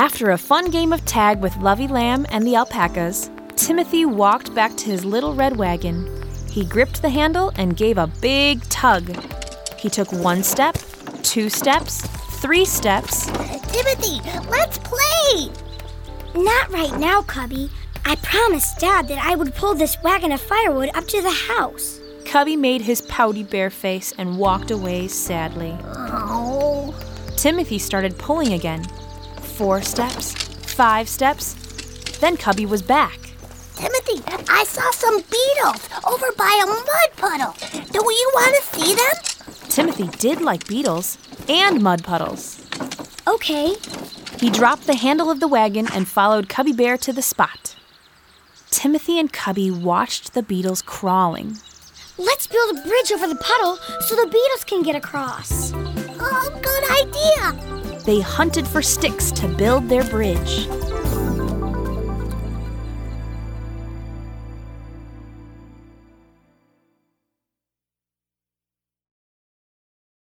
After a fun game of tag with Lovey Lamb and the alpacas, Timothy walked back to his little red wagon. He gripped the handle and gave a big tug. He took 1 step, 2 steps, 3 steps. Timothy, let's play! Not right now, Cubby. I promised Dad that I would pull this wagon of firewood up to the house. Cubby made his pouty bear face and walked away sadly. Oh. Timothy started pulling again. 4 steps, 5 steps. Then Cubby was back. Timothy, I saw some beetles over by a mud puddle. Do you want to see them? Timothy did like beetles and mud puddles. Okay. He dropped the handle of the wagon and followed Cubby Bear to the spot. Timothy and Cubby watched the beetles crawling. Let's build a bridge over the puddle so the beetles can get across. Oh, good idea. They hunted for sticks to build their bridge.